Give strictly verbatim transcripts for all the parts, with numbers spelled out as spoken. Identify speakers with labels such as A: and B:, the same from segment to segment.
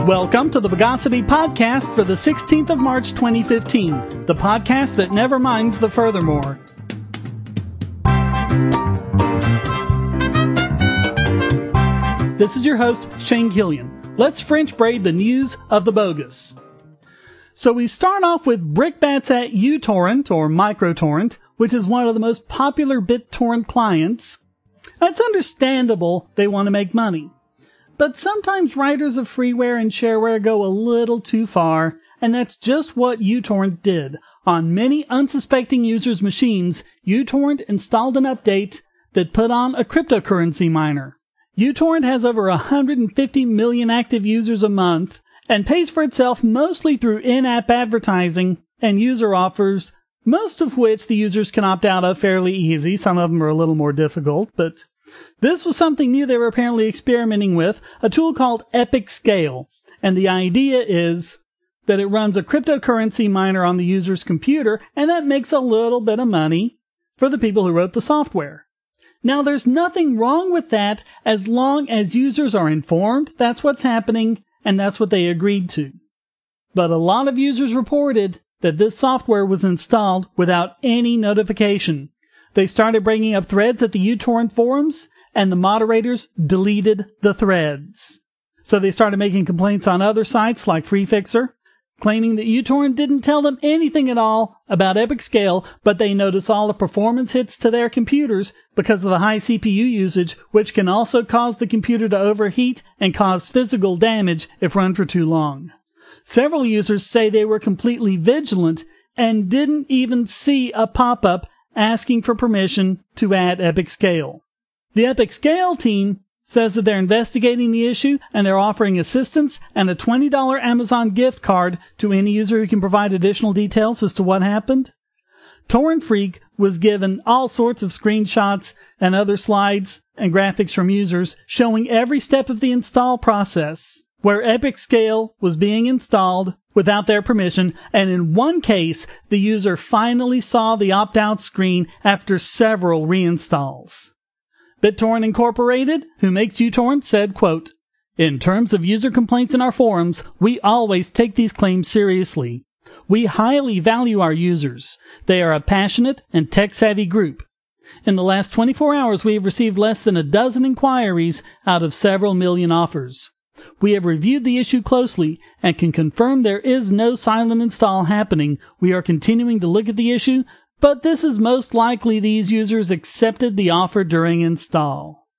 A: Welcome to the Bogosity Podcast for the sixteenth of March twenty fifteen, the podcast that never minds the furthermore. This is your host, Shane Killian. Let's French braid the news of the bogus. So we start off with brickbats at uTorrent, or MicroTorrent, which is one of the most popular BitTorrent clients. It's understandable they want to make money. But sometimes writers of freeware and shareware go a little too far, and that's just what uTorrent did. On many unsuspecting users' machines, uTorrent installed an update that put on a cryptocurrency miner. uTorrent has over one hundred fifty million active users a month, and pays for itself mostly through in-app advertising and user offers, most of which the users can opt out of fairly easy. Some of them are a little more difficult, but this was something new they were apparently experimenting with, a tool called EpicScale. And the idea is that it runs a cryptocurrency miner on the user's computer, and that makes a little bit of money for the people who wrote the software. Now, there's nothing wrong with that as long as users are informed that's what's happening, and that's what they agreed to. But a lot of users reported that this software was installed without any notification. They started bringing up threads at the uTorrent forums, and the moderators deleted the threads. So they started making complaints on other sites like FreeFixer, claiming that uTorrent didn't tell them anything at all about EpicScale, but they notice all the performance hits to their computers because of the high C P U usage, which can also cause the computer to overheat and cause physical damage if run for too long. Several users say they were completely vigilant and didn't even see a pop-up asking for permission to add EpicScale. The EpicScale team says that they're investigating the issue and they're offering assistance and a twenty dollars Amazon gift card to any user who can provide additional details as to what happened. Torrent Freak was given all sorts of screenshots and other slides and graphics from users showing every step of the install process, where EpicScale was being installed without their permission, and in one case, the user finally saw the opt-out screen after several reinstalls. BitTorrent Incorporated, who makes uTorrent, said, quote, "In terms of user complaints in our forums, we always take these claims seriously. We highly value our users. They are a passionate and tech-savvy group. In the last twenty-four hours, we have received less than a dozen inquiries out of several million offers. We have reviewed the issue closely and can confirm there is no silent install happening. We are continuing to look at the issue, but this is most likely these users accepted the offer during install."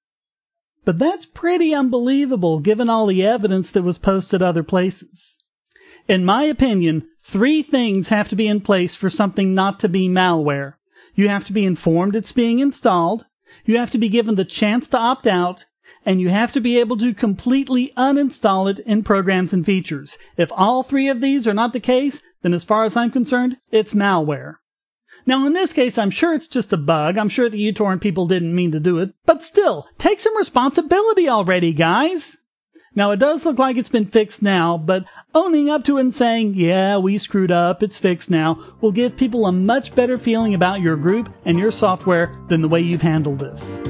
A: But that's pretty unbelievable given all the evidence that was posted other places. In my opinion, three things have to be in place for something not to be malware. You have to be informed it's being installed, you have to be given the chance to opt out, and you have to be able to completely uninstall it in programs and features. If all three of these are not the case, then as far as I'm concerned, it's malware. Now, in this case, I'm sure it's just a bug. I'm sure the uTorrent people didn't mean to do it. But still, take some responsibility already, guys. Now, it does look like it's been fixed now, but owning up to it and saying, yeah, we screwed up, it's fixed now, will give people a much better feeling about your group and your software than the way you've handled this.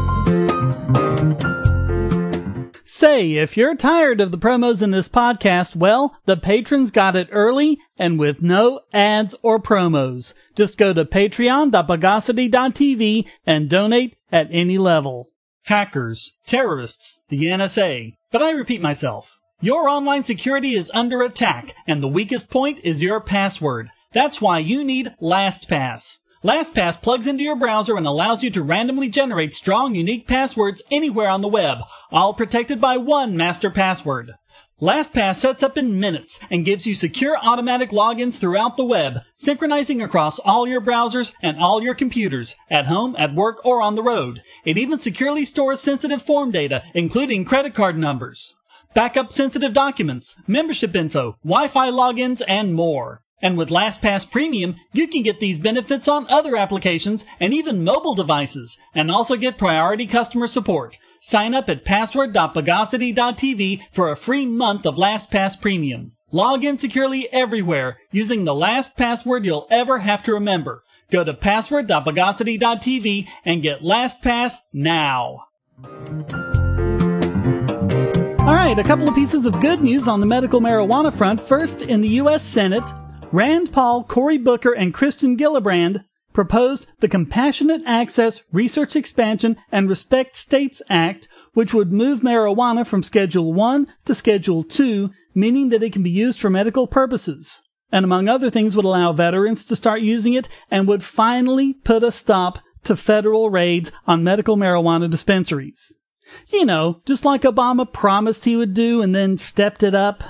A: Say, if you're tired of the promos in this podcast, well, the patrons got it early and with no ads or promos. Just go to patreon dot bogosity dot t v and donate at any level. Hackers, terrorists, the N S A. But I repeat myself. Your online security is under attack, and the weakest point is your password. That's why you need LastPass. LastPass plugs into your browser and allows you to randomly generate strong, unique passwords anywhere on the web, all protected by one master password. LastPass sets up in minutes and gives you secure automatic logins throughout the web, synchronizing across all your browsers and all your computers, at home, at work, or on the road. It even securely stores sensitive form data, including credit card numbers, backup sensitive documents, membership info, Wi-Fi logins, and more. And with LastPass Premium, you can get these benefits on other applications and even mobile devices, and also get priority customer support. Sign up at password dot bogosity dot t v for a free month of LastPass Premium. Log in securely everywhere using the last password you'll ever have to remember. Go to password dot bogosity dot t v and get LastPass now. Alright, right, a couple of pieces of good news on the medical marijuana front. First, in the U S Senate, Rand Paul, Cory Booker, and Kristen Gillibrand proposed the Compassionate Access, Research Expansion, and Respect States Act, which would move marijuana from Schedule one to Schedule two, meaning that it can be used for medical purposes. And among other things, would allow veterans to start using it and would finally put a stop to federal raids on medical marijuana dispensaries. You know, just like Obama promised he would do and then stepped it up.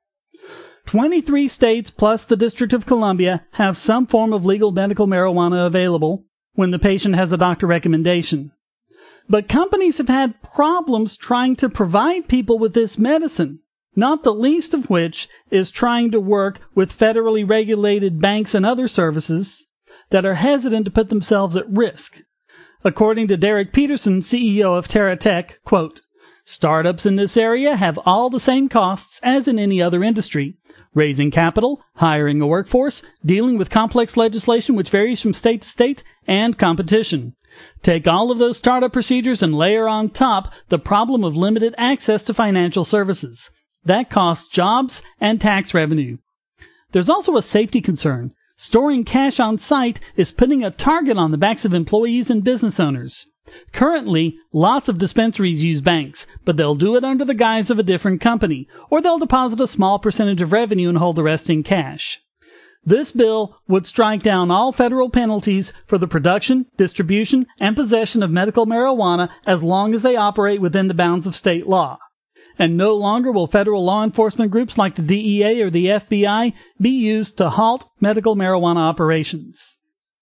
A: twenty-three states plus the District of Columbia have some form of legal medical marijuana available when the patient has a doctor recommendation. But companies have had problems trying to provide people with this medicine, not the least of which is trying to work with federally regulated banks and other services that are hesitant to put themselves at risk. According to Derek Peterson, C E O of TerraTech, quote, "Startups in this area have all the same costs as in any other industry. Raising capital, hiring a workforce, dealing with complex legislation which varies from state to state, and competition. Take all of those startup procedures and layer on top the problem of limited access to financial services. That costs jobs and tax revenue. There's also a safety concern. Storing cash on site is putting a target on the backs of employees and business owners. Currently, lots of dispensaries use banks, but they'll do it under the guise of a different company, or they'll deposit a small percentage of revenue and hold the rest in cash. This bill would strike down all federal penalties for the production, distribution, and possession of medical marijuana as long as they operate within the bounds of state law. And no longer will federal law enforcement groups like the D E A or the F B I be used to halt medical marijuana operations.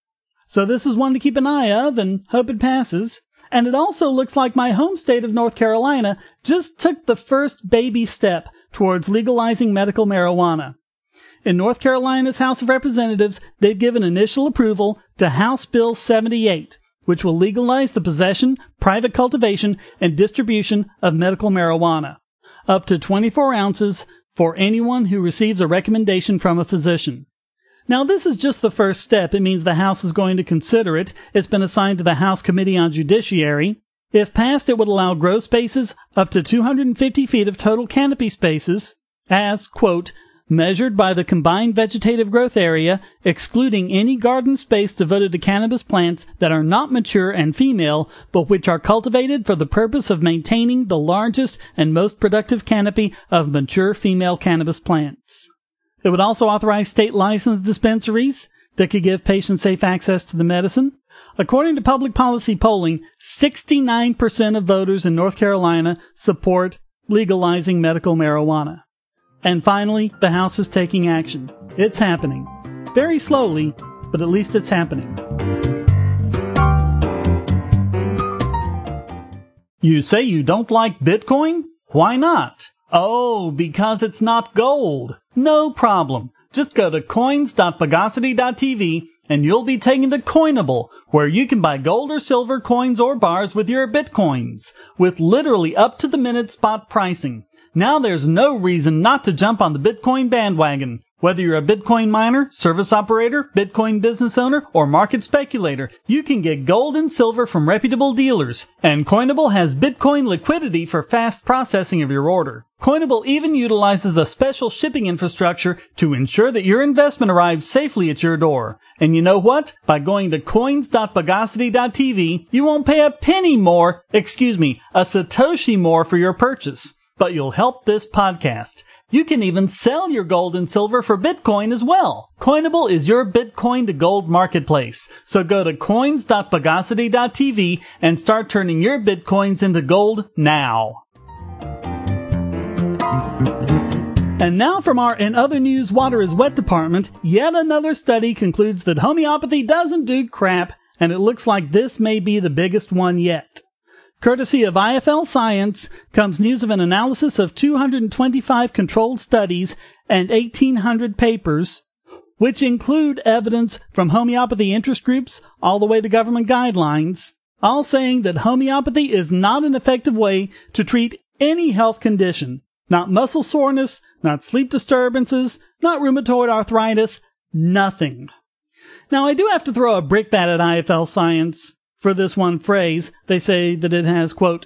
A: So this is one to keep an eye of and hope it passes. And it also looks like my home state of North Carolina just took the first baby step towards legalizing medical marijuana. In North Carolina's House of Representatives, they've given initial approval to House Bill seventy-eight, which will legalize the possession, private cultivation, and distribution of medical marijuana, up to twenty-four ounces for anyone who receives a recommendation from a physician. Now, this is just the first step. It means the House is going to consider it. It's been assigned to the House Committee on Judiciary. If passed, it would allow grow spaces up to two hundred fifty feet of total canopy spaces as, quote, measured by the combined vegetative growth area, excluding any garden space devoted to cannabis plants that are not mature and female, but which are cultivated for the purpose of maintaining the largest and most productive canopy of mature female cannabis plants. It would also authorize state-licensed dispensaries that could give patients safe access to the medicine. According to public policy polling, sixty-nine percent of voters in North Carolina support legalizing medical marijuana. And finally, the House is taking action. It's happening. Very slowly, but at least it's happening. You say you don't like Bitcoin? Why not? Oh, because it's not gold. No problem. Just go to coins dot bogosity dot t v and you'll be taken to Coinable, where you can buy gold or silver coins or bars with your Bitcoins, with literally up-to-the-minute spot pricing. Now there's no reason not to jump on the Bitcoin bandwagon. Whether you're a Bitcoin miner, service operator, Bitcoin business owner, or market speculator, you can get gold and silver from reputable dealers. And Coinable has Bitcoin liquidity for fast processing of your order. Coinable even utilizes a special shipping infrastructure to ensure that your investment arrives safely at your door. And you know what? By going to coins dot bogosity dot t v, you won't pay a penny more, excuse me, a Satoshi more for your purchase. But you'll help this podcast. You can even sell your gold and silver for Bitcoin as well. Coinable is your Bitcoin to gold marketplace. So go to coins dot bogosity dot t v and start turning your Bitcoins into gold now. And now from our In Other News Water is Wet department, yet another study concludes that homeopathy doesn't do crap, and it looks like this may be the biggest one yet. Courtesy of I F L Science comes news of an analysis of two hundred twenty-five controlled studies and eighteen hundred papers, which include evidence from homeopathy interest groups all the way to government guidelines, all saying that homeopathy is not an effective way to treat any health condition. Not muscle soreness, not sleep disturbances, not rheumatoid arthritis, nothing. Now, I do have to throw a brickbat at I F L Science for this one phrase. They say that it has, quote,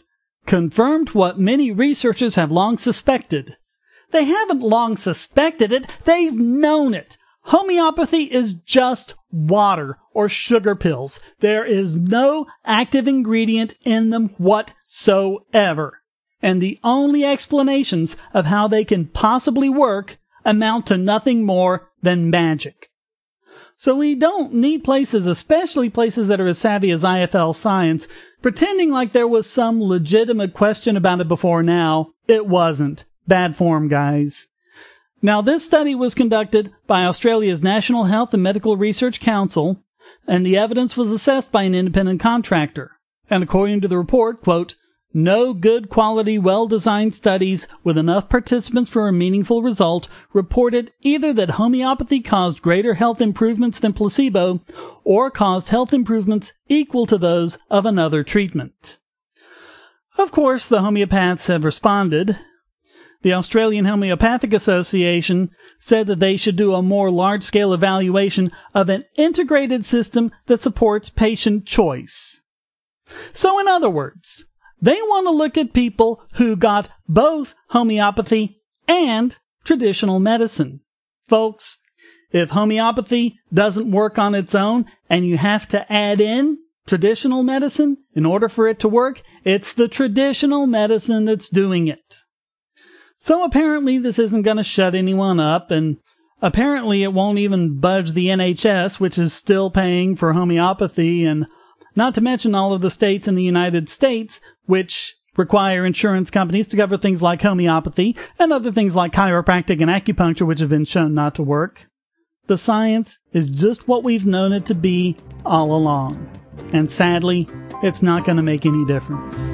A: confirmed what many researchers have long suspected. They haven't long suspected it, they've known it. Homeopathy is just water or sugar pills. There is no active ingredient in them whatsoever. And the only explanations of how they can possibly work amount to nothing more than magic. So we don't need places, especially places that are as savvy as I F L Science, pretending like there was some legitimate question about it before now. It wasn't. Bad form, guys. Now, this study was conducted by Australia's National Health and Medical Research Council, and the evidence was assessed by an independent contractor. And according to the report, quote, no good quality, well-designed studies with enough participants for a meaningful result reported either that homeopathy caused greater health improvements than placebo or caused health improvements equal to those of another treatment. Of course, the homeopaths have responded. The Australian Homeopathic Association said that they should do a more large-scale evaluation of an integrated system that supports patient choice. So in other words, they want to look at people who got both homeopathy and traditional medicine. Folks, if homeopathy doesn't work on its own and you have to add in traditional medicine in order for it to work, it's the traditional medicine that's doing it. So apparently this isn't going to shut anyone up, and apparently it won't even budge the N H S, which is still paying for homeopathy, and not to mention all of the states in the United States, which require insurance companies to cover things like homeopathy and other things like chiropractic and acupuncture, which have been shown not to work. The science is just what we've known it to be all along. And sadly, it's not going to make any difference.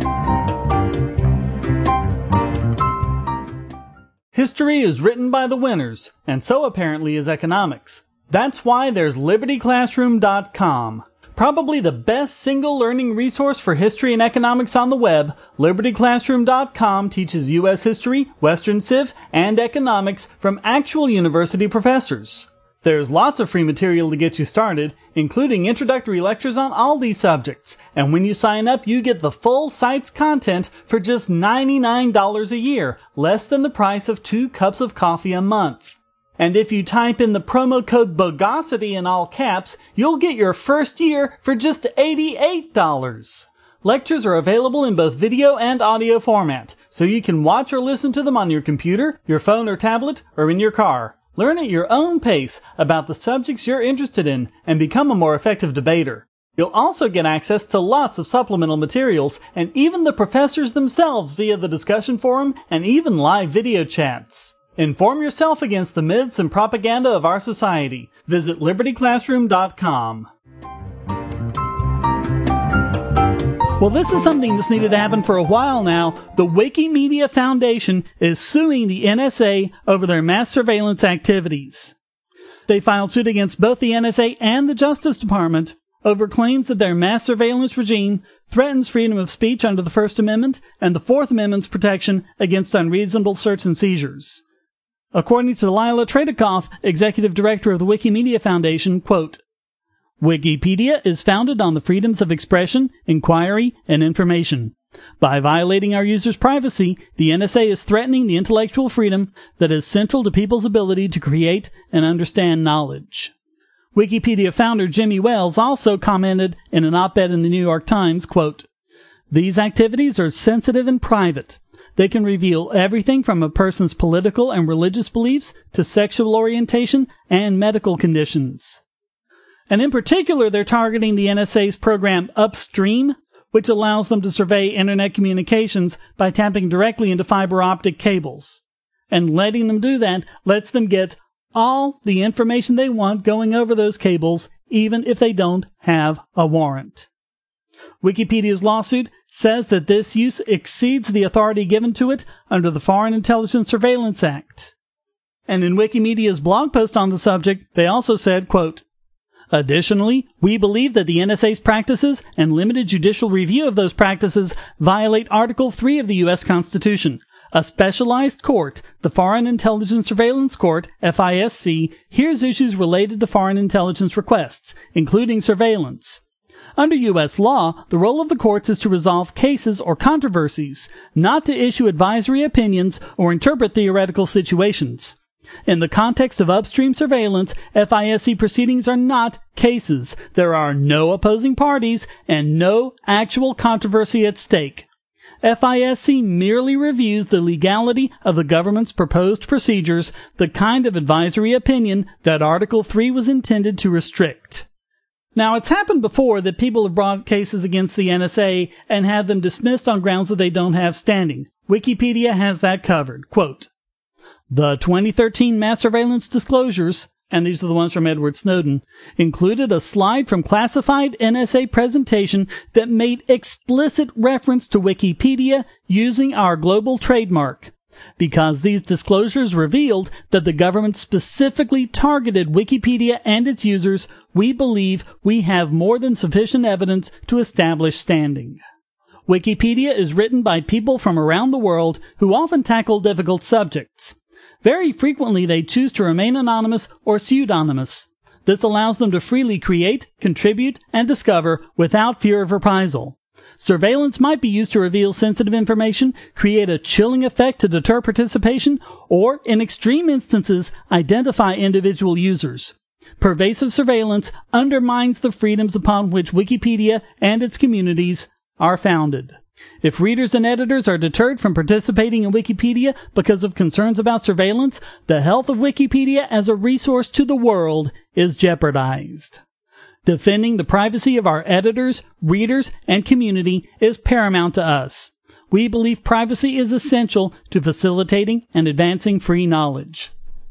A: History is written by the winners, and so apparently is economics. That's why there's Liberty Classroom dot com. Probably the best single learning resource for history and economics on the web, Liberty Classroom dot com teaches U S history, Western Civ, and economics from actual university professors. There's lots of free material to get you started, including introductory lectures on all these subjects. And when you sign up, you get the full site's content for just ninety-nine dollars a year, less than the price of two cups of coffee a month. And if you type in the promo code BOGOSITY in all caps, you'll get your first year for just eighty-eight dollars. Lectures are available in both video and audio format, so you can watch or listen to them on your computer, your phone or tablet, or in your car. Learn at your own pace about the subjects you're interested in and become a more effective debater. You'll also get access to lots of supplemental materials and even the professors themselves via the discussion forum and even live video chats. Inform yourself against the myths and propaganda of our society. Visit Liberty Classroom dot com. Well, this is something that's needed to happen for a while now. The Wikimedia Foundation is suing the N S A over their mass surveillance activities. They filed suit against both the N S A and the Justice Department over claims that their mass surveillance regime threatens freedom of speech under the First Amendment and the Fourth Amendment's protection against unreasonable search and seizures. According to Lila Tretikov, executive director of the Wikimedia Foundation, quote, Wikipedia is founded on the freedoms of expression, inquiry, and information. By violating our users' privacy, the N S A is threatening the intellectual freedom that is central to people's ability to create and understand knowledge. Wikipedia founder Jimmy Wales also commented in an op-ed in the New York Times, quote, These activities are sensitive and private. They can reveal everything from a person's political and religious beliefs to sexual orientation and medical conditions. And in particular, they're targeting the N S A's program Upstream, which allows them to survey internet communications by tapping directly into fiber optic cables. And letting them do that lets them get all the information they want going over those cables, even if they don't have a warrant. Wikipedia's lawsuit says that this use exceeds the authority given to it under the Foreign Intelligence Surveillance Act. And in Wikimedia's blog post on the subject, they also said, quote, Additionally, we believe that the N S A's practices and limited judicial review of those practices violate Article three of the U S Constitution. A specialized court, the Foreign Intelligence Surveillance Court, F I S C, hears issues related to foreign intelligence requests, including surveillance. Under U S law, the role of the courts is to resolve cases or controversies, not to issue advisory opinions or interpret theoretical situations. In the context of upstream surveillance, F I S C proceedings are not cases. There are no opposing parties and no actual controversy at stake. F I S C merely reviews the legality of the government's proposed procedures, the kind of advisory opinion that Article three was intended to restrict. Now, it's happened before that people have brought cases against the N S A and had them dismissed on grounds that they don't have standing. Wikipedia has that covered. Quote, "The twenty thirteen mass surveillance disclosures," and these are the ones from Edward Snowden, "included a slide from classified N S A presentation that made explicit reference to Wikipedia using our global trademark. Because these disclosures revealed that the government specifically targeted Wikipedia and its users, we believe we have more than sufficient evidence to establish standing." Wikipedia is written by people from around the world who often tackle difficult subjects. Very frequently they choose to remain anonymous or pseudonymous. This allows them to freely create, contribute, and discover without fear of reprisal. Surveillance might be used to reveal sensitive information, create a chilling effect to deter participation, or, in extreme instances, identify individual users. Pervasive surveillance undermines the freedoms upon which Wikipedia and its communities are founded. If readers and editors are deterred from participating in Wikipedia because of concerns about surveillance, the health of Wikipedia as a resource to the world is jeopardized. Defending the privacy of our editors, readers, and community is paramount to us. We believe privacy is essential to facilitating and advancing free knowledge.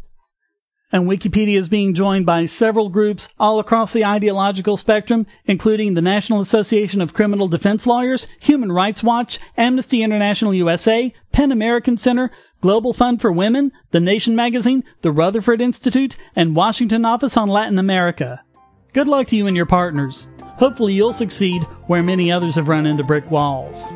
A: And Wikipedia is being joined by several groups all across the ideological spectrum, including the National Association of Criminal Defense Lawyers, Human Rights Watch, Amnesty International U S A, PEN American Center, Global Fund for Women, The Nation magazine, the Rutherford Institute, and Washington Office on Latin America. Good luck to you and your partners. Hopefully you'll succeed where many others have run into brick walls.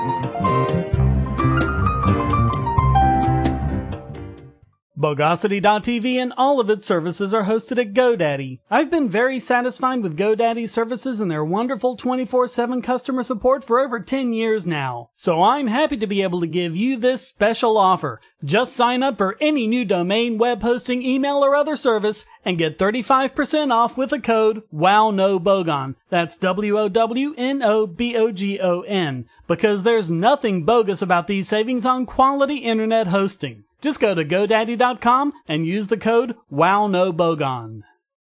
A: Bogosity dot T V and all of its services are hosted at GoDaddy. I've been very satisfied with GoDaddy's services and their wonderful twenty-four seven customer support for over ten years now. So I'm happy to be able to give you this special offer. Just sign up for any new domain, web hosting, email, or other service and get thirty-five percent off with the code WOWNOBOGON. That's W O W N O B O G O N. Because there's nothing bogus about these savings on quality internet hosting. Just go to GoDaddy dot com and use the code WOWNOBOGON.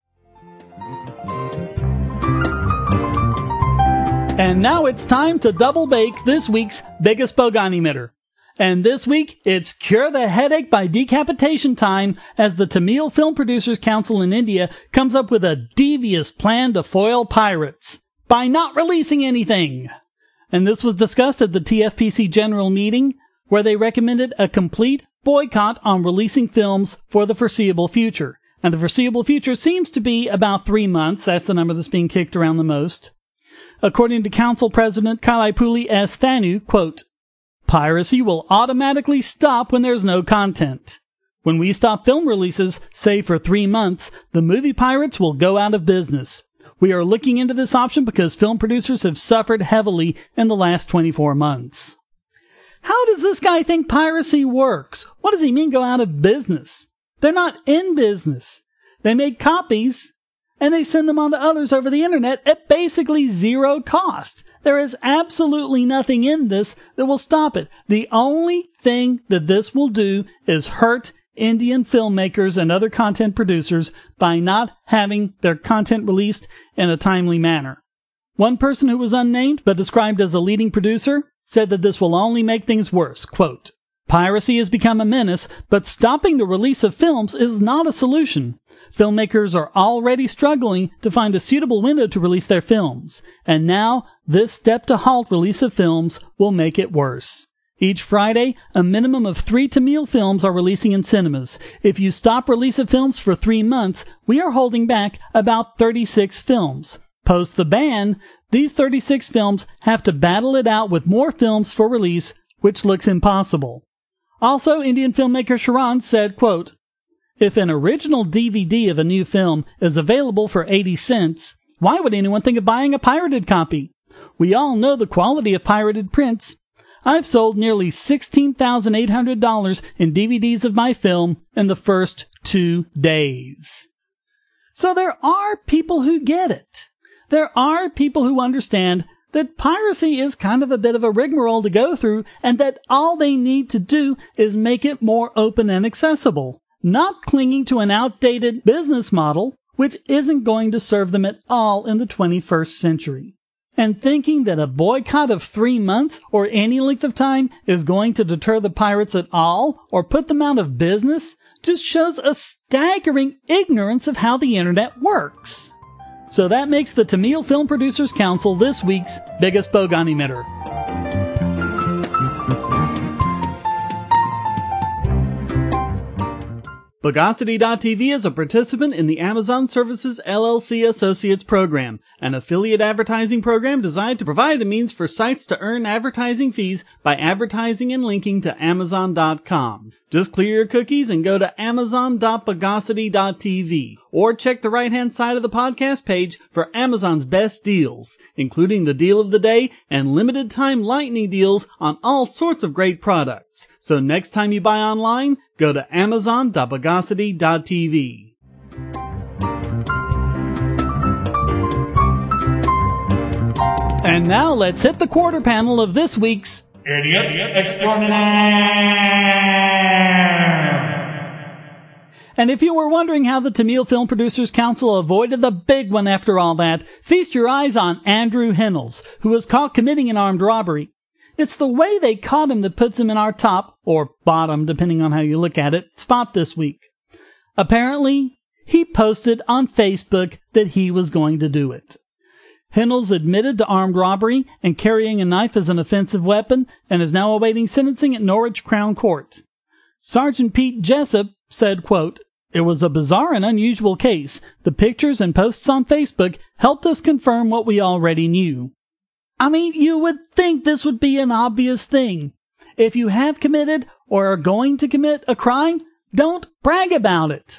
A: And now it's time to double bake this week's biggest bogon emitter. And this week, it's Cure the Headache by Decapitation time as the Tamil Film Producers Council in India comes up with a devious plan to foil pirates by not releasing anything. And this was discussed at the T F P C General Meeting, where they recommended a complete boycott on releasing films for the foreseeable future. And the foreseeable future seems to be about three months. That's the number that's being kicked around the most. According to Council President Kalaipuli S. Thanu, quote, "Piracy will automatically stop when there's no content. When we stop film releases, say for three months, the movie pirates will go out of business. We are looking into this option because film producers have suffered heavily in the last twenty-four months. How does this guy think piracy works? What does he mean go out of business? They're not in business. They make copies and they send them on to others over the internet at basically zero cost. There is absolutely nothing in this that will stop it. The only thing that this will do is hurt Indian filmmakers and other content producers by not having their content released in a timely manner." One person who was unnamed but described as a leading producer said that this will only make things worse. Quote, "Piracy has become a menace, but stopping the release of films is not a solution. Filmmakers are already struggling to find a suitable window to release their films, and now this step to halt release of films will make it worse. Each Friday, a minimum of three Tamil films are releasing in cinemas. If you stop release of films for three months, we are holding back about thirty-six films. Post the ban, these thirty-six films have to battle it out with more films for release, which looks impossible." Also, Indian filmmaker Sharon said, quote, "If an original D V D of a new film is available for eighty cents, Why would anyone think of buying a pirated copy? We all know the quality of pirated prints. I've sold nearly sixteen thousand eight hundred dollars in D V Ds of my film in the first two days. So there are people who get it. There are people who understand that piracy is kind of a bit of a rigmarole to go through, and that all they need to do is make it more open and accessible, not clinging to an outdated business model which isn't going to serve them at all in the twenty-first century. And thinking that a boycott of three months or any length of time is going to deter the pirates at all or put them out of business just shows a staggering ignorance of how the internet works. So that makes the Tamil Film Producers Council this week's biggest bogon emitter. Bogosity dot T V is a participant in the Amazon Services L L C Associates program, an affiliate advertising program designed to provide a means for sites to earn advertising fees by advertising and linking to Amazon dot com. Just clear your cookies and go to Amazon dot Bogosity dot T V, or check the right-hand side of the podcast page for Amazon's best deals, including the deal of the day and limited-time lightning deals on all sorts of great products. So next time you buy online, go to Amazon dot Bogosity dot T V. And now let's hit the quarter panel of this week's Idiot Extraordinaire. And if you were wondering how the Tamil Film Producers Council avoided the big one after all that, feast your eyes on Andrew Hennels, who was caught committing an armed robbery. It's the way they caught him that puts him in our top, or bottom, depending on how you look at it, spot this week. Apparently, he posted on Facebook that he was going to do it. Hennels admitted to armed robbery and carrying a knife as an offensive weapon and is now awaiting sentencing at Norwich Crown Court. Sergeant Pete Jessup said, quote, "It was a bizarre and unusual case. The pictures and posts on Facebook helped us confirm what we already knew." I mean, you would think this would be an obvious thing. If you have committed or are going to commit a crime, don't brag about it.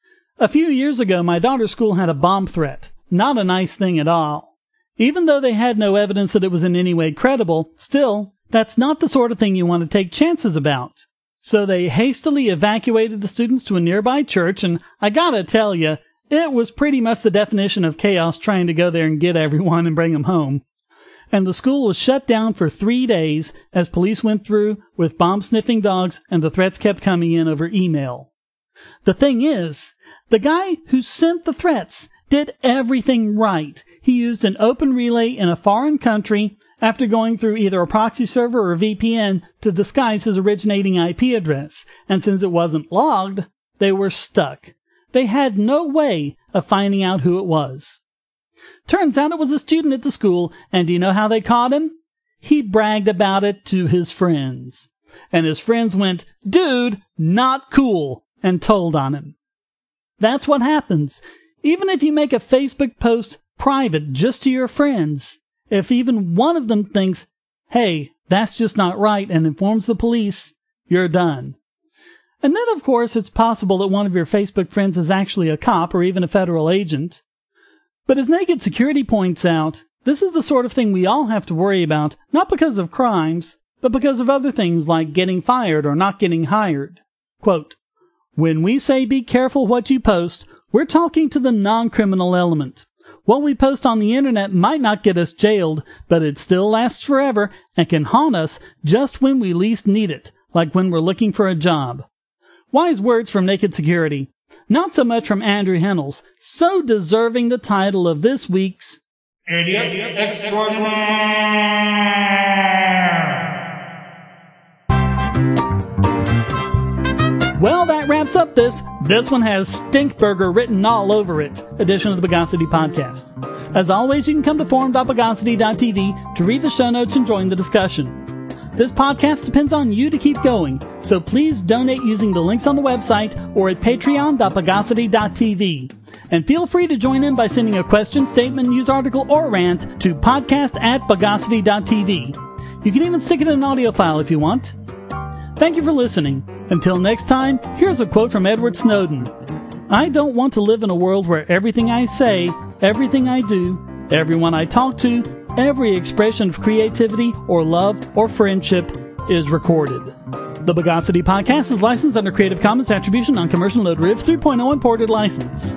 A: A few years ago, my daughter's school had a bomb threat. Not a nice thing at all. Even though they had no evidence that it was in any way credible, still, that's not the sort of thing you want to take chances about. So they hastily evacuated the students to a nearby church, and I gotta tell you, it was pretty much the definition of chaos trying to go there and get everyone and bring them home. And the school was shut down for three days as police went through with bomb-sniffing dogs and the threats kept coming in over email. The thing is, the guy who sent the threats did everything right. He used an open relay in a foreign country after going through either a proxy server or a V P N to disguise his originating I P address. And since it wasn't logged, they were stuck. They had no way of finding out who it was. Turns out it was a student at the school, and do you know how they caught him? He bragged about it to his friends. And his friends went, "Dude, not cool," and told on him. That's what happens. Even if you make a Facebook post private just to your friends, if even one of them thinks, hey, that's just not right, and informs the police, you're done. And then, of course, it's possible that one of your Facebook friends is actually a cop or even a federal agent. But as Naked Security points out, this is the sort of thing we all have to worry about, not because of crimes, but because of other things like getting fired or not getting hired. Quote, "When we say be careful what you post, we're talking to the non-criminal element. What we post on the internet might not get us jailed, but it still lasts forever and can haunt us just when we least need it, like when we're looking for a job." Wise words from Naked Security. Not so much from Andrew Hennels, so deserving the title of this week's Idiot Extraordinaire. Well, that wraps up this, this one has Stinkburger written all over it, edition of the Bogosity Podcast. As always, you can come to forum dot bogosity dot T V to read the show notes and join the discussion. This podcast depends on you to keep going, so please donate using the links on the website or at patreon dot bogosity dot T V. And feel free to join in by sending a question, statement, news article, or rant to podcast at bogosity dot T V. You can even stick it in an audio file if you want. Thank you for listening. Until next time, here's a quote from Edward Snowden. I don't want to live in a world where everything I say, everything I do, everyone I talk to, every expression of creativity or love or friendship is recorded. The Bogosity Podcast is licensed under Creative Commons Attribution Non-Commercial No Derivatives three point oh Imported License.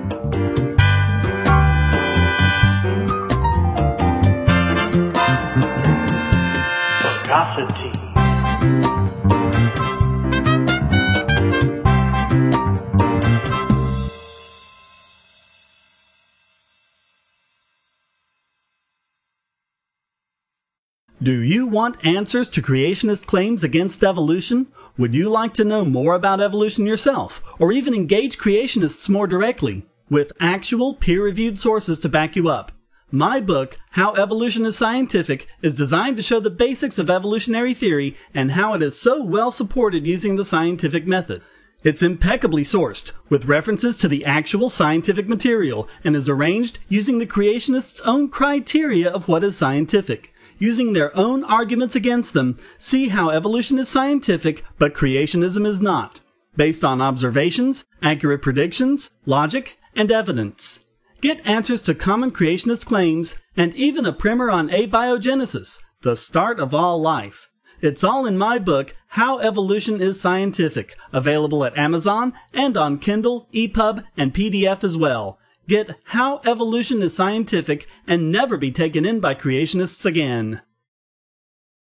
B: Bogosity.
A: Do you want answers to creationist claims against evolution? Would you like to know more about evolution yourself, or even engage creationists more directly, with actual peer-reviewed sources to back you up? My book, How Evolution is Scientific, is designed to show the basics of evolutionary theory and how it is so well supported using the scientific method. It's impeccably sourced, with references to the actual scientific material, and is arranged using the creationists' own criteria of what is scientific. Using their own arguments against them, see how evolution is scientific, but creationism is not, based on observations, accurate predictions, logic, and evidence. Get answers to common creationist claims, and even a primer on abiogenesis, the start of all life. It's all in my book, How Evolution is Scientific, available at Amazon and on Kindle, E P U B, and P D F as well. Get How Evolution is Scientific and never be taken in by creationists again.